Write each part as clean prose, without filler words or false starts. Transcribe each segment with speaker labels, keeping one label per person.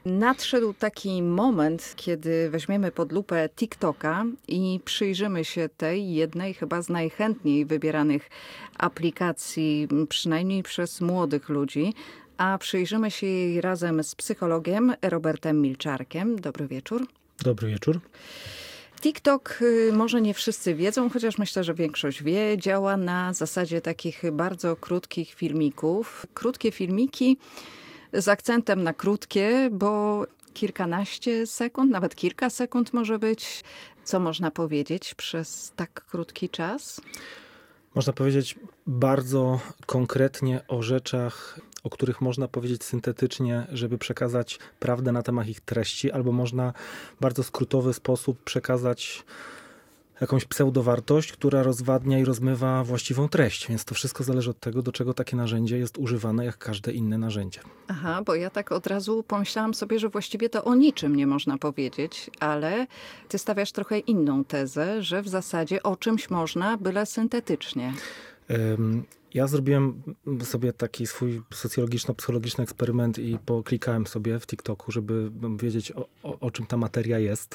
Speaker 1: Nadszedł taki moment, kiedy weźmiemy pod lupę TikToka i przyjrzymy się tej jednej chyba z najchętniej wybieranych aplikacji, przynajmniej przez młodych ludzi, a przyjrzymy się jej razem z psychologiem Robertem Milczarkiem. Dobry wieczór.
Speaker 2: Dobry wieczór.
Speaker 1: TikTok, może nie wszyscy wiedzą, chociaż myślę, że większość wie, działa na zasadzie takich bardzo krótkich filmików. Krótkie filmiki z akcentem na krótkie, bo kilkanaście sekund, nawet kilka sekund może być. Co można powiedzieć przez tak krótki czas?
Speaker 2: Można powiedzieć bardzo konkretnie o rzeczach, o których można powiedzieć syntetycznie, żeby przekazać prawdę na temat ich treści, albo można w bardzo skrótowy sposób przekazać jakąś pseudowartość, która rozwadnia i rozmywa właściwą treść. Więc to wszystko zależy od tego, do czego takie narzędzie jest używane, jak każde inne narzędzie.
Speaker 1: Aha, bo ja tak od razu pomyślałam sobie, że właściwie to o niczym nie można powiedzieć, ale ty stawiasz trochę inną tezę, że w zasadzie o czymś można, byle syntetycznie.
Speaker 2: Ja zrobiłem sobie taki swój socjologiczno-psychologiczny eksperyment i poklikałem sobie w TikToku, żeby wiedzieć, o czym ta materia jest.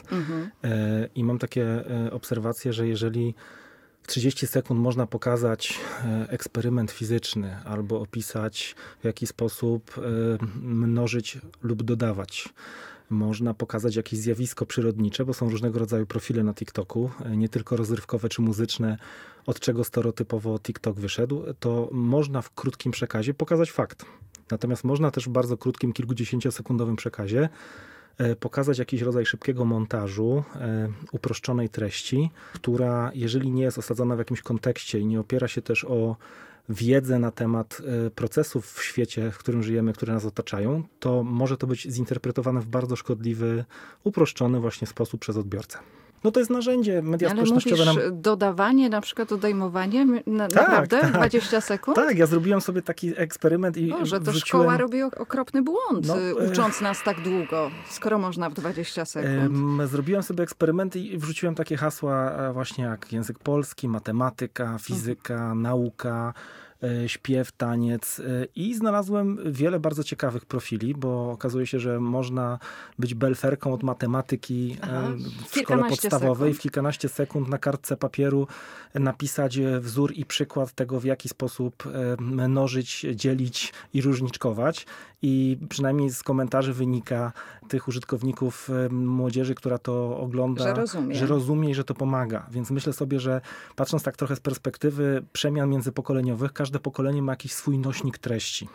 Speaker 2: I mam takie obserwacje, że jeżeli w 30 sekund można pokazać eksperyment fizyczny albo opisać, w jaki sposób mnożyć lub dodawać, można pokazać jakieś zjawisko przyrodnicze, bo są różnego rodzaju profile na TikToku, nie tylko rozrywkowe czy muzyczne, od czego stereotypowo TikTok wyszedł, to można w krótkim przekazie pokazać fakt. Natomiast można też w bardzo krótkim, kilkudziesięciosekundowym przekazie pokazać jakiś rodzaj szybkiego montażu, uproszczonej treści, która jeżeli nie jest osadzona w jakimś kontekście i nie opiera się też o wiedzę na temat procesów w świecie, w którym żyjemy, które nas otaczają, to może to być zinterpretowane w bardzo szkodliwy, uproszczony właśnie sposób przez odbiorcę. No to jest narzędzie, media społecznościowe.
Speaker 1: Ale mówisz dodawanie, na przykład odejmowanie, naprawdę?
Speaker 2: Tak.
Speaker 1: 20 sekund?
Speaker 2: Tak, ja zrobiłem sobie taki eksperyment i
Speaker 1: Boże, to
Speaker 2: wrzuciłem...
Speaker 1: szkoła robi okropny błąd, ucząc nas tak długo, skoro można w 20 sekund.
Speaker 2: Zrobiłem sobie eksperyment i wrzuciłem takie hasła właśnie jak język polski, matematyka, fizyka, nauka, śpiew, taniec i znalazłem wiele bardzo ciekawych profili, bo okazuje się, że można być belferką od matematyki w szkole podstawowej. W kilkanaście sekund na kartce papieru napisać wzór i przykład tego, w jaki sposób mnożyć, dzielić i różniczkować. I przynajmniej z komentarzy wynika tych użytkowników młodzieży, która to ogląda, że rozumie i że to pomaga. Więc myślę sobie, że patrząc tak trochę z perspektywy przemian międzypokoleniowych, każde pokolenie ma jakiś swój nośnik treści.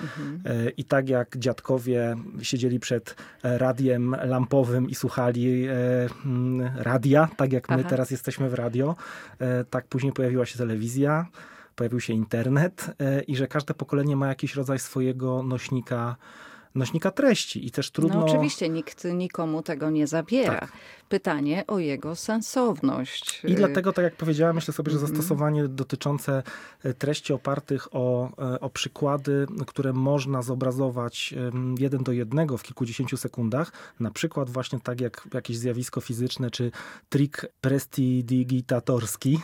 Speaker 2: I tak jak dziadkowie siedzieli przed radiem lampowym i słuchali radia, tak jak my teraz jesteśmy w radio, tak później pojawiła się telewizja, pojawił się internet i że każde pokolenie ma jakiś rodzaj swojego nośnika treści i też trudno...
Speaker 1: No oczywiście, nikt nikomu tego nie zabiera. Tak. Pytanie o jego sensowność.
Speaker 2: I dlatego, tak jak powiedziałem, myślę sobie, że zastosowanie dotyczące treści opartych o przykłady, które można zobrazować 1 do 1 w kilkudziesięciu sekundach, na przykład właśnie tak jak jakieś zjawisko fizyczne, czy trik prestidigitatorski,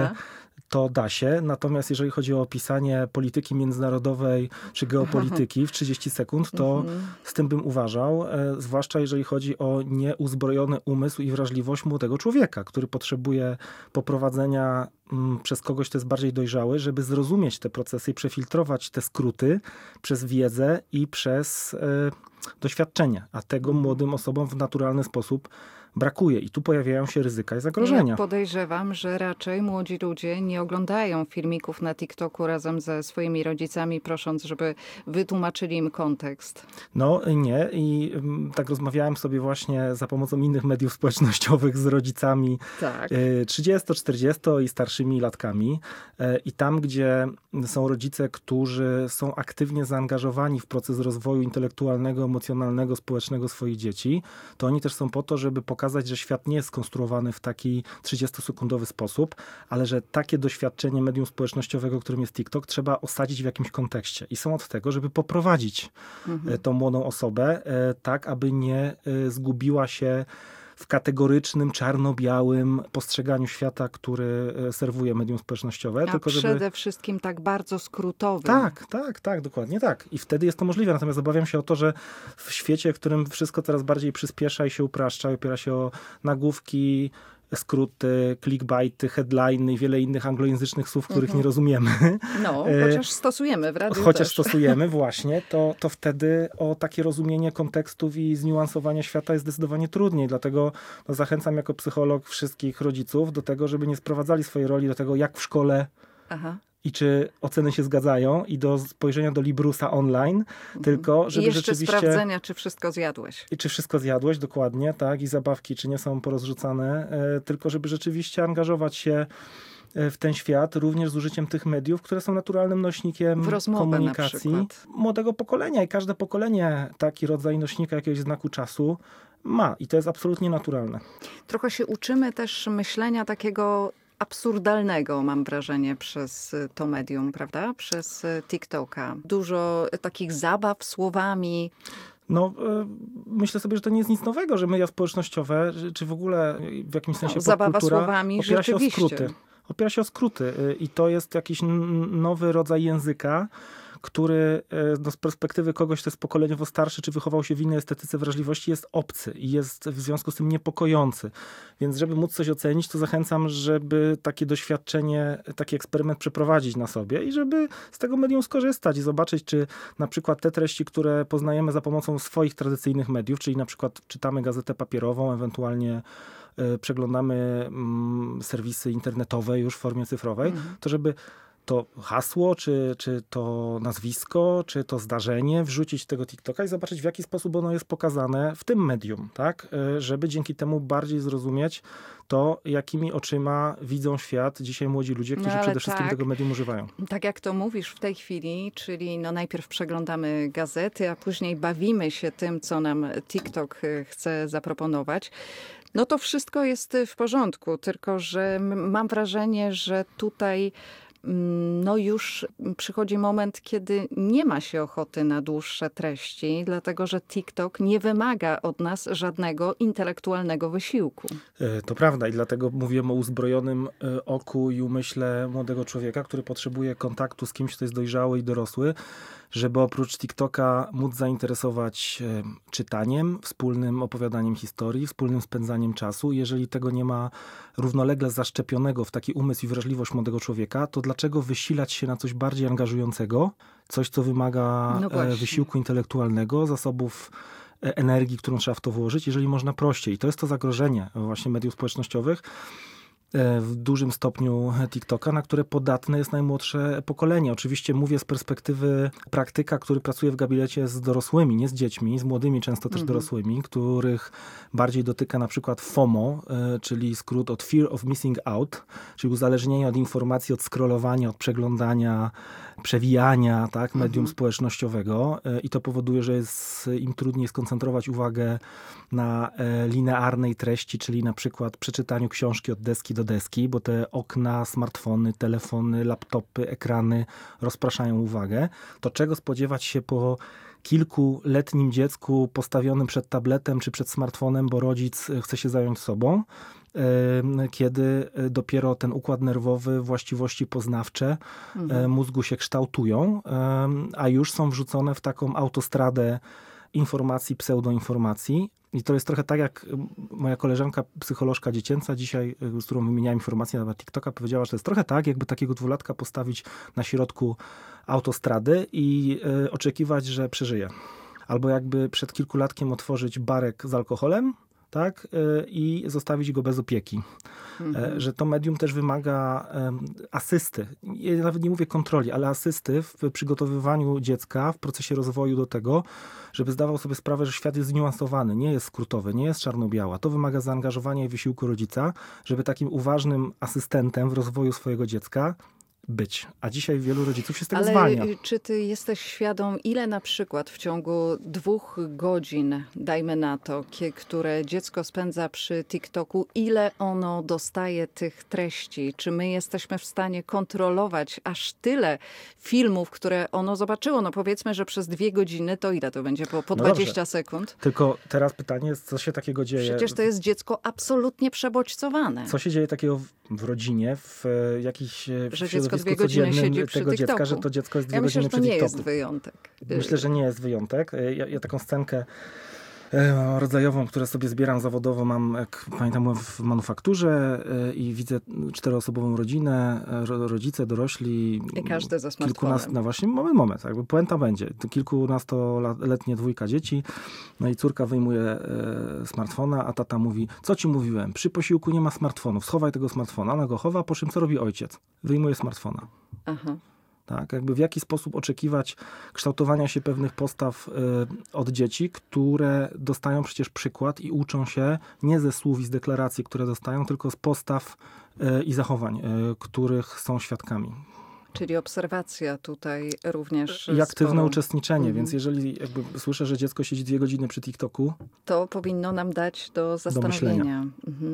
Speaker 2: to da się. Natomiast jeżeli chodzi o opisanie polityki międzynarodowej czy geopolityki w 30 sekund, to z tym bym uważał. Zwłaszcza jeżeli chodzi o nieuzbrojony umysł i wrażliwość młodego człowieka, który potrzebuje poprowadzenia przez kogoś, kto jest bardziej dojrzały, żeby zrozumieć te procesy i przefiltrować te skróty przez wiedzę i przez doświadczenie. A tego młodym osobom w naturalny sposób brakuje i tu pojawiają się ryzyka i zagrożenia.
Speaker 1: Ja podejrzewam, że raczej młodzi ludzie nie oglądają filmików na TikToku razem ze swoimi rodzicami, prosząc, żeby wytłumaczyli im kontekst.
Speaker 2: No nie i tak rozmawiałem sobie właśnie za pomocą innych mediów społecznościowych z rodzicami 30, 40 i starszymi latkami i tam, gdzie są rodzice, którzy są aktywnie zaangażowani w proces rozwoju intelektualnego, emocjonalnego, społecznego swoich dzieci, to oni też są po to, żeby pokazać, że świat nie jest skonstruowany w taki 30-sekundowy sposób, ale że takie doświadczenie medium społecznościowego, którym jest TikTok, trzeba osadzić w jakimś kontekście. I są od tego, żeby poprowadzić tą młodą osobę tak, aby nie zgubiła się w kategorycznym, czarno-białym postrzeganiu świata, który serwuje medium społecznościowe.
Speaker 1: A
Speaker 2: tylko
Speaker 1: przede wszystkim tak bardzo skrótowym.
Speaker 2: Tak, dokładnie tak. I wtedy jest to możliwe. Natomiast obawiam się o to, że w świecie, w którym wszystko coraz bardziej przyspiesza i się upraszcza, opiera się o nagłówki, skróty, clickbaity, headliny i wiele innych anglojęzycznych słów, których nie rozumiemy.
Speaker 1: No, chociaż stosujemy w radiu
Speaker 2: Chociaż
Speaker 1: też.
Speaker 2: stosujemy, właśnie, to wtedy o takie rozumienie kontekstów i zniuansowanie świata jest zdecydowanie trudniej. Dlatego zachęcam jako psycholog wszystkich rodziców do tego, żeby nie sprowadzali swojej roli do tego, jak w szkole i czy oceny się zgadzają i do spojrzenia do Librusa online, tylko żeby
Speaker 1: I jeszcze
Speaker 2: rzeczywiście...
Speaker 1: sprawdzenia, czy wszystko zjadłeś.
Speaker 2: I czy wszystko zjadłeś, dokładnie, tak, i zabawki, czy nie są porozrzucane, tylko żeby rzeczywiście angażować się w ten świat, również z użyciem tych mediów, które są naturalnym nośnikiem komunikacji młodego pokolenia. I każde pokolenie taki rodzaj nośnika, jakiegoś znaku czasu ma. I to jest absolutnie naturalne.
Speaker 1: Trochę się uczymy też myślenia takiego absurdalnego, mam wrażenie, przez to medium, prawda? Przez TikToka. Dużo takich zabaw słowami.
Speaker 2: No, myślę sobie, że to nie jest nic nowego, że media społecznościowe, czy w ogóle w jakimś sensie
Speaker 1: zabawa słowami,
Speaker 2: opiera się o
Speaker 1: rzeczywiście.
Speaker 2: skróty. Opiera się o skróty i to jest jakiś nowy rodzaj języka, który z perspektywy kogoś, kto jest pokoleniowo starszy, czy wychował się w innej estetyce wrażliwości, jest obcy i jest w związku z tym niepokojący. Więc żeby móc coś ocenić, to zachęcam, żeby takie doświadczenie, taki eksperyment przeprowadzić na sobie i żeby z tego medium skorzystać i zobaczyć, czy na przykład te treści, które poznajemy za pomocą swoich tradycyjnych mediów, czyli na przykład czytamy gazetę papierową, ewentualnie przeglądamy serwisy internetowe już w formie cyfrowej, to żeby to hasło, czy to nazwisko, czy to zdarzenie wrzucić w tego TikToka i zobaczyć, w jaki sposób ono jest pokazane w tym medium, tak? Żeby dzięki temu bardziej zrozumieć to, jakimi oczyma widzą świat dzisiaj młodzi ludzie, którzy przede wszystkim tego medium używają.
Speaker 1: Tak jak to mówisz w tej chwili, czyli najpierw przeglądamy gazety, a później bawimy się tym, co nam TikTok chce zaproponować. No to wszystko jest w porządku, tylko że mam wrażenie, że tutaj już przychodzi moment, kiedy nie ma się ochoty na dłuższe treści, dlatego że TikTok nie wymaga od nas żadnego intelektualnego wysiłku.
Speaker 2: To prawda i dlatego mówimy o uzbrojonym oku i umyśle młodego człowieka, który potrzebuje kontaktu z kimś, kto jest dojrzały i dorosły, żeby oprócz TikToka móc zainteresować czytaniem, wspólnym opowiadaniem historii, wspólnym spędzaniem czasu. Jeżeli tego nie ma równolegle zaszczepionego w taki umysł i wrażliwość młodego człowieka, to dlaczego wysilać się na coś bardziej angażującego? Coś, co wymaga wysiłku intelektualnego, zasobów energii, którą trzeba w to włożyć, jeżeli można prościej. I to jest to zagrożenie właśnie mediów społecznościowych, w dużym stopniu TikToka, na które podatne jest najmłodsze pokolenie. Oczywiście mówię z perspektywy praktyka, który pracuje w gabinecie z dorosłymi, nie z dziećmi, z młodymi często też dorosłymi, których bardziej dotyka na przykład FOMO, czyli skrót od Fear of Missing Out, czyli uzależnienie od informacji, od scrollowania, od przeglądania, przewijania, tak, medium społecznościowego i to powoduje, że jest im trudniej skoncentrować uwagę na linearnej treści, czyli na przykład przeczytaniu książki od deski do deski, bo te okna, smartfony, telefony, laptopy, ekrany rozpraszają uwagę. To czego spodziewać się po kilkuletnim dziecku postawionym przed tabletem czy przed smartfonem, bo rodzic chce się zająć sobą, kiedy dopiero ten układ nerwowy, właściwości poznawcze mózgu się kształtują, a już są wrzucone w taką autostradę informacji, pseudoinformacji. I to jest trochę tak, jak moja koleżanka, psycholożka dziecięca dzisiaj, z którą wymieniałem informacje na temat TikToka, powiedziała, że to jest trochę tak, jakby takiego dwulatka postawić na środku autostrady i oczekiwać, że przeżyje. Albo jakby przed kilkulatkiem otworzyć barek z alkoholem, tak, i zostawić go bez opieki. Że to medium też wymaga asysty. Ja nawet nie mówię kontroli, ale asysty w przygotowywaniu dziecka, w procesie rozwoju do tego, żeby zdawał sobie sprawę, że świat jest zniuansowany, nie jest skrótowy, nie jest czarno-biała. To wymaga zaangażowania i wysiłku rodzica, żeby takim uważnym asystentem w rozwoju swojego dziecka być. A dzisiaj wielu rodziców się z tego
Speaker 1: Ale
Speaker 2: zwalnia.
Speaker 1: czy ty jesteś świadom, ile na przykład w ciągu 2 godzin, dajmy na to, które dziecko spędza przy TikToku, ile ono dostaje tych treści? Czy my jesteśmy w stanie kontrolować aż tyle filmów, które ono zobaczyło? No powiedzmy, że przez 2 godziny to ile to będzie? Po 20 sekund?
Speaker 2: Tylko teraz pytanie jest, co się takiego dzieje?
Speaker 1: Przecież to jest dziecko absolutnie przebodźcowane.
Speaker 2: Co się dzieje takiego w rodzinie, w jakiejś
Speaker 1: że dziecko 2
Speaker 2: godziny
Speaker 1: godziny siedzi przy
Speaker 2: tego
Speaker 1: TikToku.
Speaker 2: dziecka, że to dziecko jest 2
Speaker 1: Ja myślę,
Speaker 2: godziny
Speaker 1: że to
Speaker 2: przy
Speaker 1: nie
Speaker 2: TikToku.
Speaker 1: jest wyjątek.
Speaker 2: Myślę, że nie jest wyjątek. Ja taką scenkę rodzajową, które sobie zbieram zawodowo, mam, jak pamiętam, w manufakturze i widzę 4-osobową rodzinę, rodzice, dorośli.
Speaker 1: I każdy ze smartfonem.
Speaker 2: No właśnie, moment, jakby puenta będzie. Kilkunastoletnie dwójka dzieci, no i córka wyjmuje smartfona, a tata mówi, co ci mówiłem, przy posiłku nie ma smartfonów, schowaj tego smartfona. Ona go chowa, po czym co robi ojciec? Wyjmuje smartfona.
Speaker 1: Aha.
Speaker 2: Tak, jakby w jaki sposób oczekiwać kształtowania się pewnych postaw od dzieci, które dostają przecież przykład i uczą się nie ze słów i z deklaracji, które dostają, tylko z postaw i zachowań, których są świadkami.
Speaker 1: Czyli obserwacja tutaj również.
Speaker 2: I aktywne
Speaker 1: sporą.
Speaker 2: uczestniczenie, więc jeżeli jakby słyszę, że dziecko siedzi 2 godziny przy TikToku,
Speaker 1: to powinno nam dać do zastanowienia.
Speaker 2: myślenia.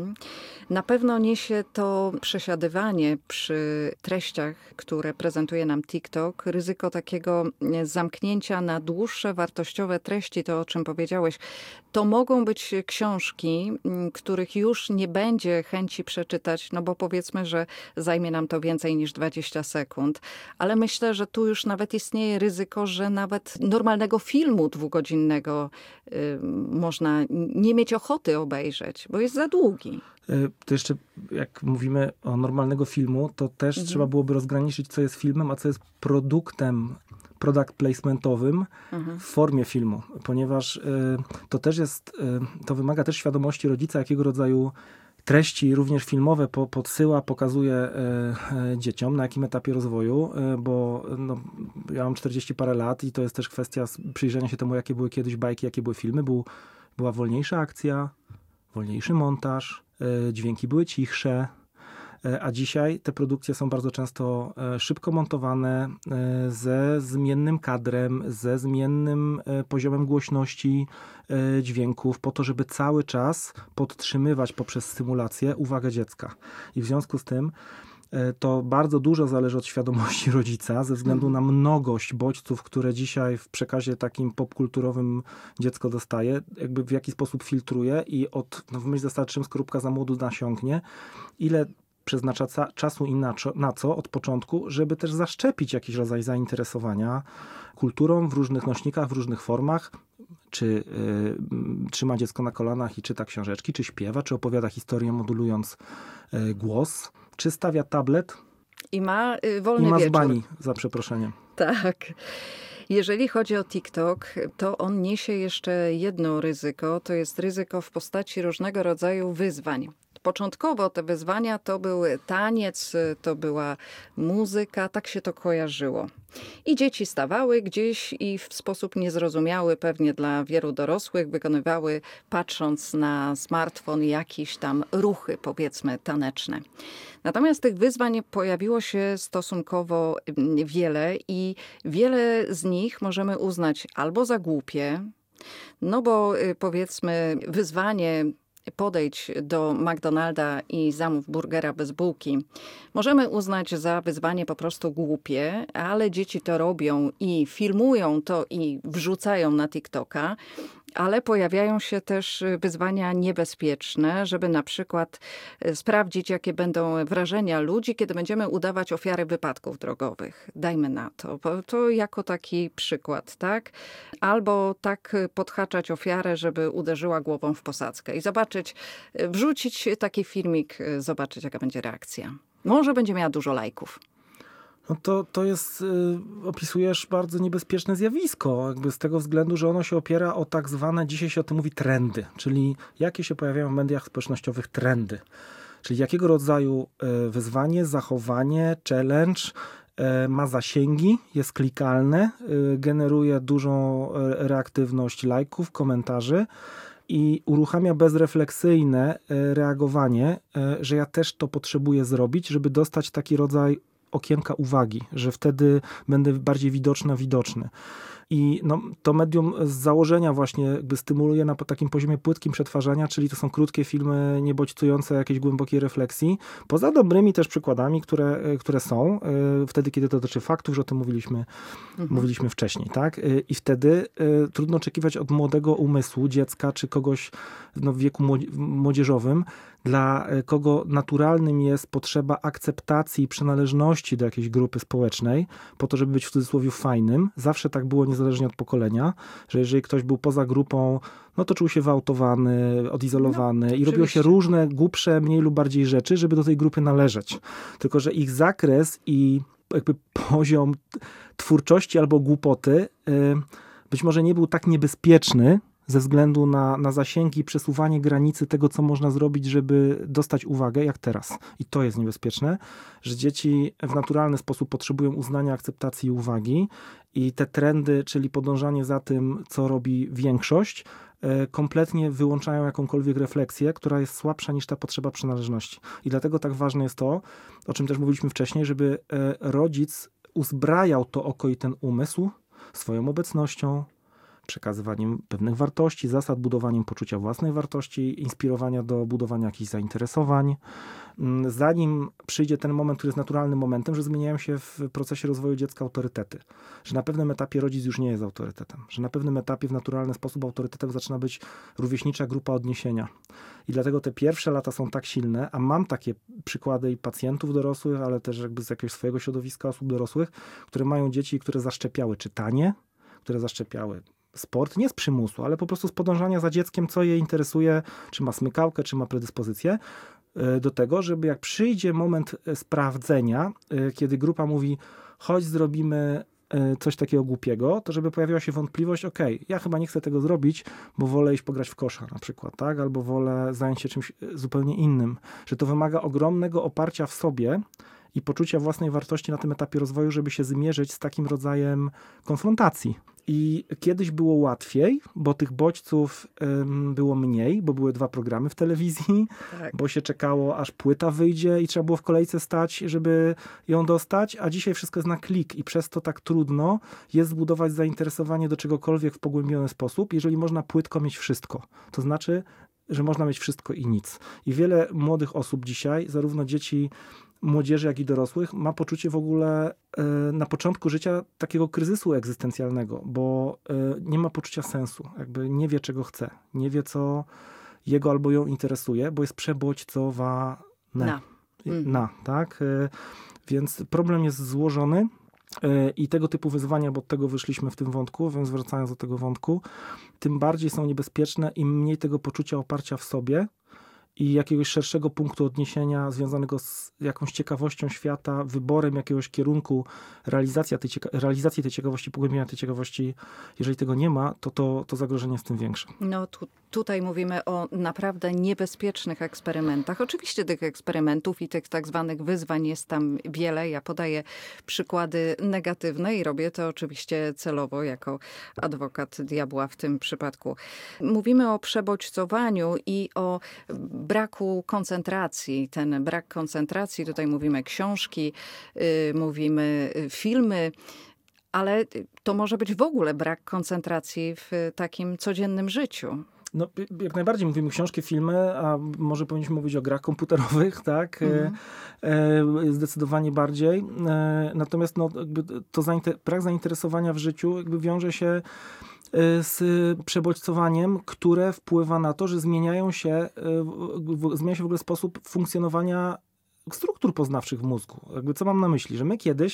Speaker 1: Na pewno niesie to przesiadywanie przy treściach, które prezentuje nam TikTok, ryzyko takiego zamknięcia na dłuższe, wartościowe treści, to o czym powiedziałeś. To mogą być książki, których już nie będzie chęci przeczytać, no bo powiedzmy, że zajmie nam to więcej niż 20 sekund. Ale myślę, że tu już nawet istnieje ryzyko, że nawet normalnego filmu 2-godzinnego można nie mieć ochoty obejrzeć, bo jest za długi.
Speaker 2: to jeszcze jak mówimy o normalnego filmu, to też trzeba byłoby rozgraniczyć, co jest filmem, a co jest produktem, product placementowym w formie filmu, ponieważ to też jest, to wymaga też świadomości rodzica, jakiego rodzaju treści, również filmowe, podsyła, pokazuje dzieciom, na jakim etapie rozwoju, bo no, ja mam 40 parę lat i to jest też kwestia przyjrzenia się temu, jakie były kiedyś bajki, jakie były filmy. Była wolniejsza akcja, wolniejszy montaż, dźwięki były cichsze, a dzisiaj te produkcje są bardzo często szybko montowane, ze zmiennym kadrem, ze zmiennym poziomem głośności dźwięków, po to, żeby cały czas podtrzymywać poprzez symulację uwagę dziecka. I w związku z tym to bardzo dużo zależy od świadomości rodzica, ze względu na mnogość bodźców, które dzisiaj w przekazie takim popkulturowym dziecko dostaje, jakby w jaki sposób filtruje i w myśl zasady, czym skorupka za młodu nasiąknie, ile przeznacza czasu i na co od początku, żeby też zaszczepić jakiś rodzaj zainteresowania kulturą w różnych nośnikach, w różnych formach, czy trzyma dziecko na kolanach i czyta książeczki, czy śpiewa, czy opowiada historię modulując głos, czy stawia tablet
Speaker 1: i ma wolny
Speaker 2: i ma
Speaker 1: wieczór.
Speaker 2: z bani, za przeproszeniem.
Speaker 1: Tak. Jeżeli chodzi o TikTok, to on niesie jeszcze jedno ryzyko, to jest ryzyko w postaci różnego rodzaju wyzwań. Początkowo te wyzwania to był taniec, to była muzyka, tak się to kojarzyło. I dzieci stawały gdzieś i w sposób niezrozumiały pewnie dla wielu dorosłych wykonywały, patrząc na smartfon, jakieś tam ruchy, powiedzmy, taneczne. Natomiast tych wyzwań pojawiło się stosunkowo wiele i wiele z nich możemy uznać albo za głupie, no bo powiedzmy wyzwanie podejdź do McDonalda i zamów burgera bez bułki. Możemy uznać za wyzwanie po prostu głupie, ale dzieci to robią i filmują to i wrzucają na TikToka. Ale pojawiają się też wyzwania niebezpieczne, żeby na przykład sprawdzić, jakie będą wrażenia ludzi, kiedy będziemy udawać ofiary wypadków drogowych. Dajmy na to. To jako taki przykład, tak? Albo tak podhaczać ofiarę, żeby uderzyła głową w posadzkę i zobaczyć, wrzucić taki filmik, zobaczyć, jaka będzie reakcja. Może będzie miała dużo lajków.
Speaker 2: No to jest, opisujesz bardzo niebezpieczne zjawisko, jakby z tego względu, że ono się opiera o tak zwane, dzisiaj się o tym mówi, trendy, czyli jakie się pojawiają w mediach społecznościowych trendy. Czyli jakiego rodzaju wyzwanie, zachowanie, challenge ma zasięgi, jest klikalne, generuje dużą reaktywność lajków, komentarzy i uruchamia bezrefleksyjne reagowanie, że ja też to potrzebuję zrobić, żeby dostać taki rodzaj okienka uwagi, że wtedy będę bardziej widoczny. I no, to medium z założenia właśnie jakby stymuluje na takim poziomie płytkim przetwarzania, czyli to są krótkie filmy niebodźcujące jakiejś głębokiej refleksji. Poza dobrymi też przykładami, które są, wtedy, kiedy to dotyczy faktów, że o tym mówiliśmy wcześniej, tak? I wtedy trudno oczekiwać od młodego umysłu, dziecka, czy kogoś w wieku młodzieżowym, dla kogo naturalnym jest potrzeba akceptacji i przynależności do jakiejś grupy społecznej, po to, żeby być w cudzysłowie fajnym. Zawsze tak było niezależnie od pokolenia, że jeżeli ktoś był poza grupą, no to czuł się wyautowany, odizolowany i robiło się różne głupsze, mniej lub bardziej rzeczy, żeby do tej grupy należeć. Tylko że ich zakres i jakby poziom twórczości albo głupoty być może nie był tak niebezpieczny, ze względu na zasięgi i przesuwanie granicy tego, co można zrobić, żeby dostać uwagę, jak teraz. I to jest niebezpieczne, że dzieci w naturalny sposób potrzebują uznania, akceptacji i uwagi i te trendy, czyli podążanie za tym, co robi większość, kompletnie wyłączają jakąkolwiek refleksję, która jest słabsza niż ta potrzeba przynależności. I dlatego tak ważne jest to, o czym też mówiliśmy wcześniej, żeby rodzic uzbrajał to oko i ten umysł swoją obecnością, przekazywaniem pewnych wartości, zasad, budowaniem poczucia własnej wartości, inspirowania do budowania jakichś zainteresowań. Zanim przyjdzie ten moment, który jest naturalnym momentem, że zmieniają się w procesie rozwoju dziecka autorytety. Że na pewnym etapie rodzic już nie jest autorytetem. Że na pewnym etapie w naturalny sposób autorytetem zaczyna być rówieśnicza grupa odniesienia. I dlatego te pierwsze lata są tak silne, a mam takie przykłady i pacjentów dorosłych, ale też jakby z jakiegoś swojego środowiska osób dorosłych, które mają dzieci, które zaszczepiały czytanie, które zaszczepiały sport, nie z przymusu, ale po prostu z podążania za dzieckiem, co je interesuje, czy ma smykałkę, czy ma predyspozycję do tego, żeby jak przyjdzie moment sprawdzenia, kiedy grupa mówi, chodź zrobimy coś takiego głupiego, to żeby pojawiła się wątpliwość, ja chyba nie chcę tego zrobić, bo wolę iść pograć w kosza na przykład, tak? Albo wolę zająć się czymś zupełnie innym. Że to wymaga ogromnego oparcia w sobie i poczucia własnej wartości na tym etapie rozwoju, żeby się zmierzyć z takim rodzajem konfrontacji. I kiedyś było łatwiej, bo tych bodźców było mniej, bo były 2 programy w telewizji, tak. Bo się czekało, aż płyta wyjdzie i trzeba było w kolejce stać, żeby ją dostać, a dzisiaj wszystko jest na klik i przez to tak trudno jest zbudować zainteresowanie do czegokolwiek w pogłębiony sposób, jeżeli można płytko mieć wszystko. To znaczy, że można mieć wszystko i nic. I wiele młodych osób dzisiaj, zarówno dzieci, młodzieży, jak i dorosłych, ma poczucie w ogóle na początku życia takiego kryzysu egzystencjalnego, bo nie ma poczucia sensu, jakby nie wie, czego chce, nie wie, co jego albo ją interesuje, bo jest przebodźcowane. Tak? Więc problem jest złożony i tego typu wyzwania, bo od tego wyszliśmy w tym wątku, więc wracając do tego wątku, tym bardziej są niebezpieczne, im mniej tego poczucia oparcia w sobie i jakiegoś szerszego punktu odniesienia związanego z jakąś ciekawością świata, wyborem jakiegoś kierunku, realizacji tej ciekawości, pogłębienia tej ciekawości. Jeżeli tego nie ma, to zagrożenie jest tym większe.
Speaker 1: No tutaj mówimy o naprawdę niebezpiecznych eksperymentach. Oczywiście tych eksperymentów i tych tak zwanych wyzwań jest tam wiele. Ja podaję przykłady negatywne i robię to oczywiście celowo jako adwokat diabła w tym przypadku. Mówimy o przebodźcowaniu i o braku koncentracji. Ten brak koncentracji, tutaj mówimy książki, mówimy filmy, ale to może być w ogóle brak koncentracji w takim codziennym życiu.
Speaker 2: No, jak najbardziej mówimy książki, filmy, a może powinniśmy mówić o grach komputerowych, tak? Zdecydowanie bardziej. Natomiast brak zainteresowania w życiu jakby wiąże się z przebodźcowaniem, które wpływa na to, że zmienia się w ogóle sposób funkcjonowania struktur poznawczych w mózgu. Jakby co mam na myśli? Że my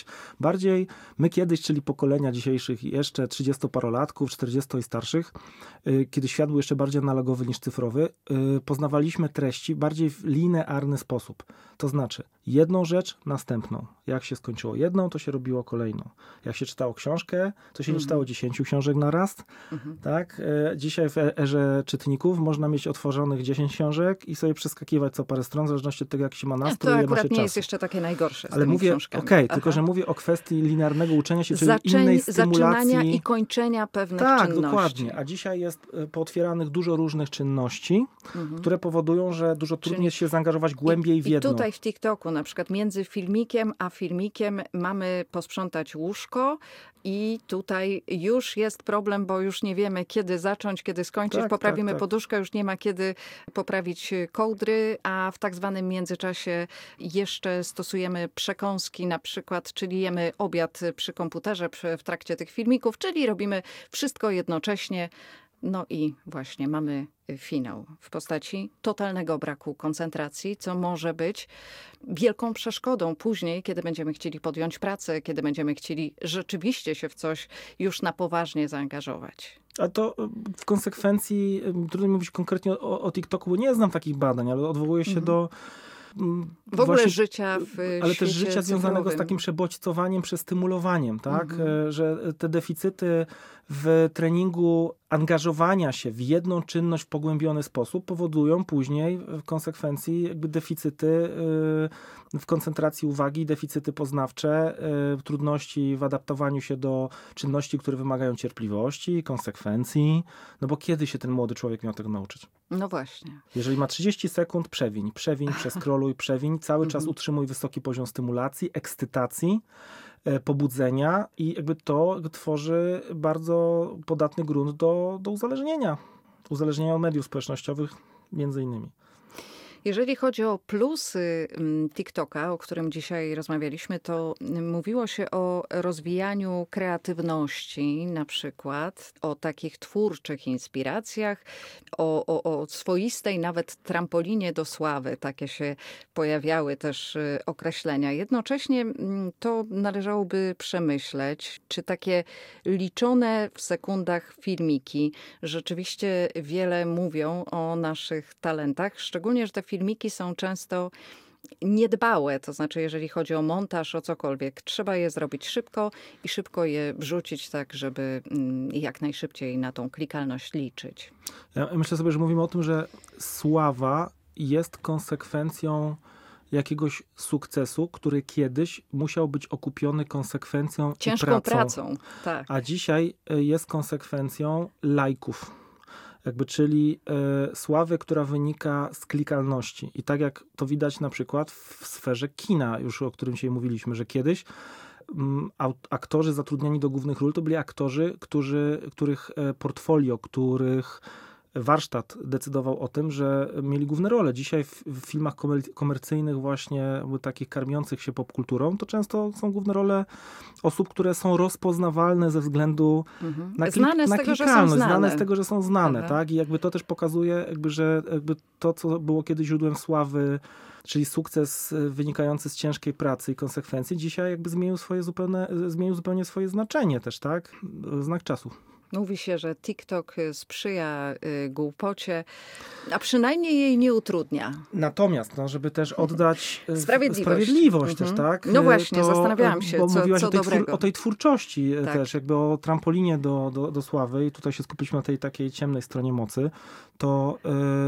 Speaker 2: kiedyś, czyli pokolenia dzisiejszych jeszcze 30-parolatków, 40 i starszych, kiedy świat był jeszcze bardziej analogowy niż cyfrowy, poznawaliśmy treści bardziej w linearny sposób. To znaczy jedną rzecz, następną. Jak się skończyło jedną, to się robiło kolejną. Jak się czytało książkę, to się nie czytało 10 książek na raz. Tak? Dzisiaj w erze czytników można mieć otworzonych 10 książek i sobie przeskakiwać co parę stron, w zależności od tego, jak się ma nastrój.
Speaker 1: To akurat nie jest jeszcze takie najgorsze z
Speaker 2: ale
Speaker 1: tymi książkami.
Speaker 2: Tylko że mówię o kwestii linearnego uczenia się, czyli innej stymulacji.
Speaker 1: Zaczynania i kończenia pewnych czynności.
Speaker 2: Tak, dokładnie. A dzisiaj jest pootwieranych dużo różnych czynności, które powodują, że dużo trudniej jest się zaangażować głębiej w jedno.
Speaker 1: I tutaj w TikToku na przykład między filmikiem a filmikiem mamy posprzątać łóżko i tutaj już jest problem, bo już nie wiemy, kiedy zacząć, kiedy skończyć. Poprawimy poduszkę, już nie ma kiedy poprawić kołdry, a w tak zwanym międzyczasie jeszcze stosujemy przekąski na przykład, czyli jemy obiad przy komputerze w trakcie tych filmików, czyli robimy wszystko jednocześnie. No i właśnie mamy finał w postaci totalnego braku koncentracji, co może być wielką przeszkodą później, kiedy będziemy chcieli podjąć pracę, kiedy będziemy chcieli rzeczywiście się w coś już na poważnie zaangażować.
Speaker 2: A to w konsekwencji, trudno mówić konkretnie o TikToku, bo nie znam takich badań, ale odwołuję się do
Speaker 1: w ogóle życia w
Speaker 2: ale
Speaker 1: świecie
Speaker 2: też życia związanego
Speaker 1: cyfrowym.
Speaker 2: z takim przebodźcowaniem, przestymulowaniem, tak? Że te deficyty w treningu angażowania się w jedną czynność w pogłębiony sposób powodują później w konsekwencji jakby deficyty w koncentracji uwagi, deficyty poznawcze, trudności w adaptowaniu się do czynności, które wymagają cierpliwości, konsekwencji. No bo kiedy się ten młody człowiek miał tego nauczyć?
Speaker 1: No właśnie.
Speaker 2: Jeżeli ma 30 sekund, przewiń, przeskroluj, przewiń. Cały czas utrzymuj wysoki poziom stymulacji, ekscytacji, pobudzenia i jakby to tworzy bardzo podatny grunt do uzależnienia. Uzależnienia od mediów społecznościowych między innymi.
Speaker 1: Jeżeli chodzi o plusy TikToka, o którym dzisiaj rozmawialiśmy, to mówiło się o rozwijaniu kreatywności na przykład, o takich twórczych inspiracjach, o swoistej nawet trampolinie do sławy. Takie się pojawiały też określenia. Jednocześnie to należałoby przemyśleć, czy takie liczone w sekundach filmiki rzeczywiście wiele mówią o naszych talentach, szczególnie, że te filmiki są często niedbałe, to znaczy jeżeli chodzi o montaż, o cokolwiek, trzeba je zrobić szybko i szybko je wrzucić tak, żeby jak najszybciej na tą klikalność liczyć.
Speaker 2: Ja myślę sobie, że mówimy o tym, że sława jest konsekwencją jakiegoś sukcesu, który kiedyś musiał być okupiony konsekwencją
Speaker 1: ciężką
Speaker 2: i
Speaker 1: pracą. Tak.
Speaker 2: A dzisiaj jest konsekwencją lajków. Czyli sławy, która wynika z klikalności. I tak jak to widać na przykład w sferze kina, już o którym dzisiaj mówiliśmy, że kiedyś aktorzy zatrudniani do głównych ról to byli aktorzy, których portfolio, których warsztat decydował o tym, że mieli główne role. Dzisiaj w filmach komercyjnych właśnie takich karmiących się popkulturą, to często są główne role osób, które są rozpoznawalne ze względu na
Speaker 1: znane z tego, że są
Speaker 2: klikalność,
Speaker 1: znane.
Speaker 2: znane z tego, że są znane.
Speaker 1: Aha.
Speaker 2: Tak? I jakby to też pokazuje, że to, co było kiedyś źródłem sławy, czyli sukces wynikający z ciężkiej pracy i konsekwencji, dzisiaj jakby zmienił zupełnie swoje znaczenie też, tak? Znak czasu.
Speaker 1: Mówi się, że TikTok sprzyja głupocie, a przynajmniej jej nie utrudnia.
Speaker 2: Natomiast, żeby też oddać
Speaker 1: sprawiedliwość
Speaker 2: też, tak?
Speaker 1: No właśnie, zastanawiałam się,
Speaker 2: bo mówiłaś
Speaker 1: co dobrego.
Speaker 2: o tej twórczości
Speaker 1: tak.
Speaker 2: też, jakby o trampolinie do sławy i tutaj się skupiliśmy na tej takiej ciemnej stronie mocy, to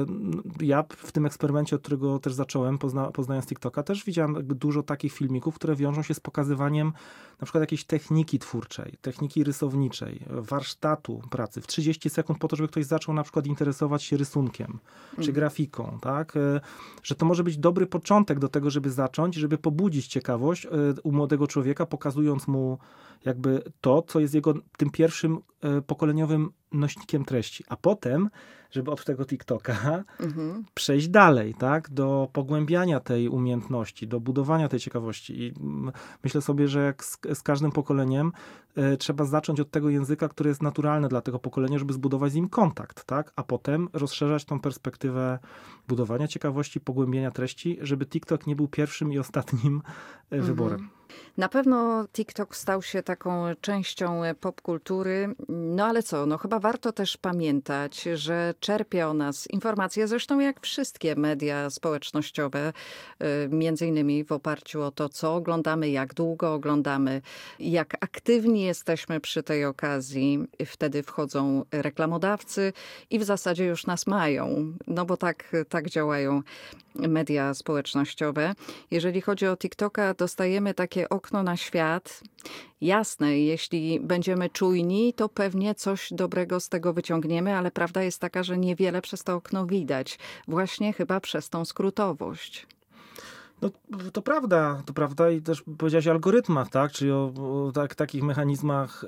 Speaker 2: ja w tym eksperymencie, od którego też zacząłem, poznając TikToka, też widziałem jakby dużo takich filmików, które wiążą się z pokazywaniem na przykład jakiejś techniki twórczej, techniki rysowniczej, warsztatu pracy w 30 sekund po to, żeby ktoś zaczął na przykład interesować się rysunkiem czy grafiką, tak? Że to może być dobry początek do tego, żeby zacząć, żeby pobudzić ciekawość u młodego człowieka, pokazując mu jakby to, co jest jego tym pierwszym pokoleniowym nośnikiem treści. A potem, żeby od tego TikToka przejść dalej, tak? Do pogłębiania tej umiejętności, do budowania tej ciekawości. I myślę sobie, że jak z każdym pokoleniem trzeba zacząć od tego języka, który jest naturalny dla tego pokolenia, żeby zbudować z nim kontakt, tak? A potem rozszerzać tą perspektywę budowania ciekawości, pogłębienia treści, żeby TikTok nie był pierwszym i ostatnim wyborem.
Speaker 1: Na pewno TikTok stał się taką częścią popkultury, no ale co, no chyba warto też pamiętać, że czerpie o nas informacje, zresztą jak wszystkie media społecznościowe, między innymi w oparciu o to, co oglądamy, jak długo oglądamy, jak aktywni jesteśmy przy tej okazji. Wtedy wchodzą reklamodawcy i w zasadzie już nas mają, no bo tak działają media społecznościowe. Jeżeli chodzi o TikToka, dostajemy takie okno na świat. Jasne, jeśli będziemy czujni, to pewnie coś dobrego z tego wyciągniemy, ale prawda jest taka, że niewiele przez to okno widać. Właśnie chyba przez tą skrótowość.
Speaker 2: No, to prawda i też powiedziałeś o algorytmach, tak? Czyli o takich mechanizmach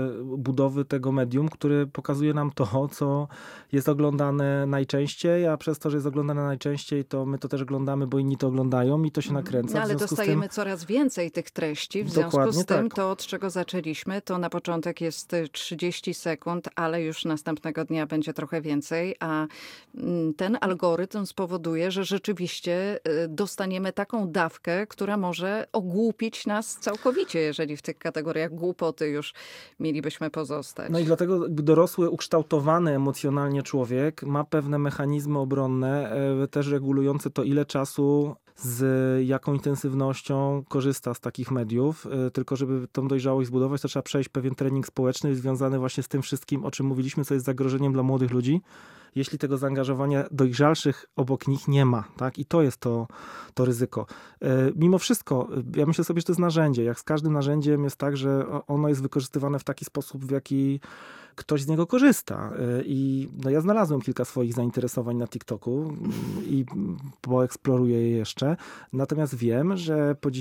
Speaker 2: budowy tego medium, który pokazuje nam to, co jest oglądane najczęściej, a przez to, że jest oglądane najczęściej, to my to też oglądamy, bo inni to oglądają i to się nakręca.
Speaker 1: No, ale dostajemy coraz więcej tych treści, w związku z tym to, od czego zaczęliśmy, to na początek jest 30 sekund, ale już następnego dnia będzie trochę więcej, a ten algorytm spowoduje, że rzeczywiście dostaniemy taką dawkę, która może ogłupić nas całkowicie, jeżeli w tych kategoriach głupoty już mielibyśmy pozostać.
Speaker 2: No i dlatego dorosły, ukształtowany emocjonalnie człowiek ma pewne mechanizmy obronne, też regulujące to, ile czasu, z jaką intensywnością korzysta z takich mediów. Tylko żeby tą dojrzałość zbudować, to trzeba przejść pewien trening społeczny związany właśnie z tym wszystkim, o czym mówiliśmy, co jest zagrożeniem dla młodych ludzi, jeśli tego zaangażowania dojrzalszych obok nich nie ma, tak? I to jest to ryzyko. Mimo wszystko, ja myślę sobie, że to jest narzędzie. Jak z każdym narzędziem jest tak, że ono jest wykorzystywane w taki sposób, w jaki ktoś z niego korzysta. I no, ja znalazłem kilka swoich zainteresowań na TikToku i poeksploruję je jeszcze. Natomiast wiem, że po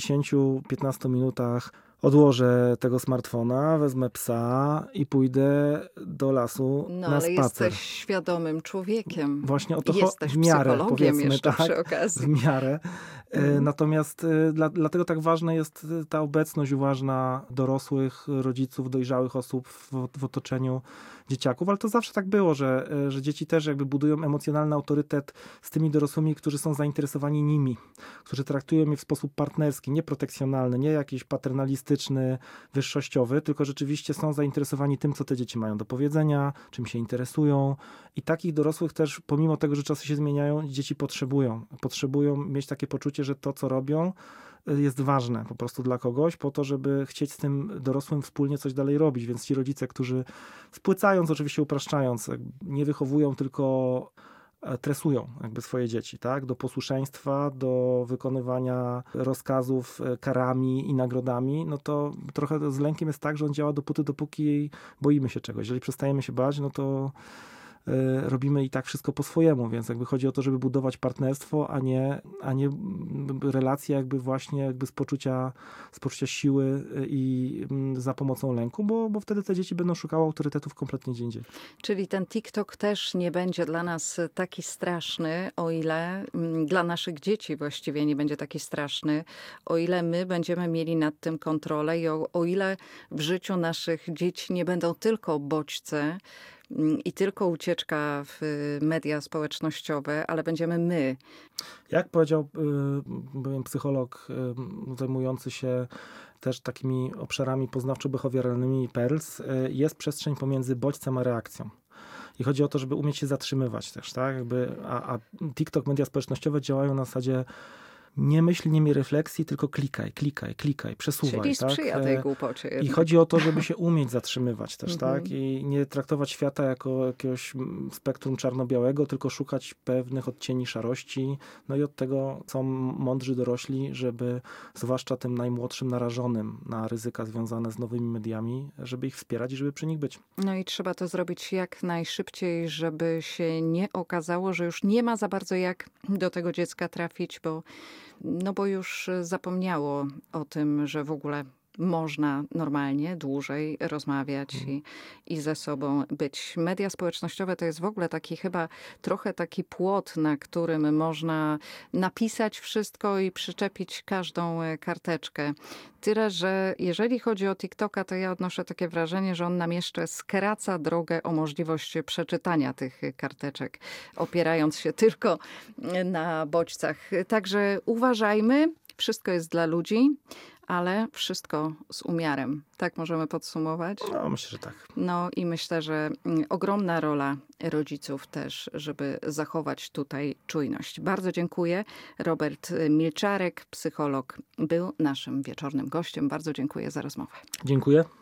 Speaker 2: 10-15 minutach odłożę tego smartfona, wezmę psa i pójdę do lasu na spacer.
Speaker 1: Ale jesteś świadomym człowiekiem.
Speaker 2: Właśnie o to
Speaker 1: jesteś
Speaker 2: w miarę,
Speaker 1: psychologiem jeszcze
Speaker 2: tak,
Speaker 1: przy okazji.
Speaker 2: w miarę. Natomiast dlatego tak ważna jest ta obecność uważna dorosłych, rodziców, dojrzałych osób w otoczeniu dzieciaków, ale to zawsze tak było, że dzieci też jakby budują emocjonalny autorytet z tymi dorosłymi, którzy są zainteresowani nimi, którzy traktują je w sposób partnerski, nie protekcjonalny, nie jakiś paternalistyczny, wyższościowy, tylko rzeczywiście są zainteresowani tym, co te dzieci mają do powiedzenia, czym się interesują. I takich dorosłych też, pomimo tego, że czasy się zmieniają, dzieci potrzebują mieć takie poczucie, że to, co robią, jest ważne po prostu dla kogoś, po to, żeby chcieć z tym dorosłym wspólnie coś dalej robić. Więc ci rodzice, którzy spłycając, oczywiście upraszczając, nie wychowują, tylko tresują jakby swoje dzieci, tak? Do posłuszeństwa, do wykonywania rozkazów karami i nagrodami, no to trochę z lękiem jest tak, że on działa dopóki boimy się czegoś. Jeżeli przestajemy się bać, no to robimy i tak wszystko po swojemu, więc jakby chodzi o to, żeby budować partnerstwo, a nie relacje jakby właśnie jakby z poczucia siły i za pomocą lęku, bo wtedy te dzieci będą szukały autorytetów kompletnie gdzie indziej.
Speaker 1: Czyli ten TikTok też nie będzie dla nas taki straszny, o ile dla naszych dzieci właściwie nie będzie taki straszny, o ile my będziemy mieli nad tym kontrolę i o ile w życiu naszych dzieci nie będą tylko bodźce, i tylko ucieczka w media społecznościowe, ale będziemy my.
Speaker 2: Jak powiedział byłem psycholog zajmujący się też takimi obszarami poznawczo-behawioralnymi Perls, jest przestrzeń pomiędzy bodźcem a reakcją. I chodzi o to, żeby umieć się zatrzymywać też, tak? A TikTok, media społecznościowe działają na zasadzie nie myśl, nie miej refleksji, tylko klikaj, przesuwaj.
Speaker 1: Czyli sprzyja tej głupocie.
Speaker 2: I chodzi o to, żeby się umieć zatrzymywać też, tak? I nie traktować świata jako jakiegoś spektrum czarno-białego, tylko szukać pewnych odcieni szarości. No i od tego są mądrzy dorośli, żeby zwłaszcza tym najmłodszym narażonym na ryzyka związane z nowymi mediami, żeby ich wspierać i żeby przy nich być.
Speaker 1: No i trzeba to zrobić jak najszybciej, żeby się nie okazało, że już nie ma za bardzo jak do tego dziecka trafić, bo już zapomniało o tym, że w ogóle można normalnie, dłużej rozmawiać i ze sobą być. Media społecznościowe to jest w ogóle taki chyba trochę taki płot, na którym można napisać wszystko i przyczepić każdą karteczkę. Tyle, że jeżeli chodzi o TikToka, to ja odnoszę takie wrażenie, że on nam jeszcze skraca drogę o możliwość przeczytania tych karteczek, opierając się tylko na bodźcach. Także uważajmy, wszystko jest dla ludzi, ale wszystko z umiarem. Tak możemy podsumować?
Speaker 2: No, myślę, że tak.
Speaker 1: No i myślę, że ogromna rola rodziców też, żeby zachować tutaj czujność. Bardzo dziękuję. Robert Milczarek, psycholog, był naszym wieczornym gościem. Bardzo dziękuję za rozmowę.
Speaker 2: Dziękuję.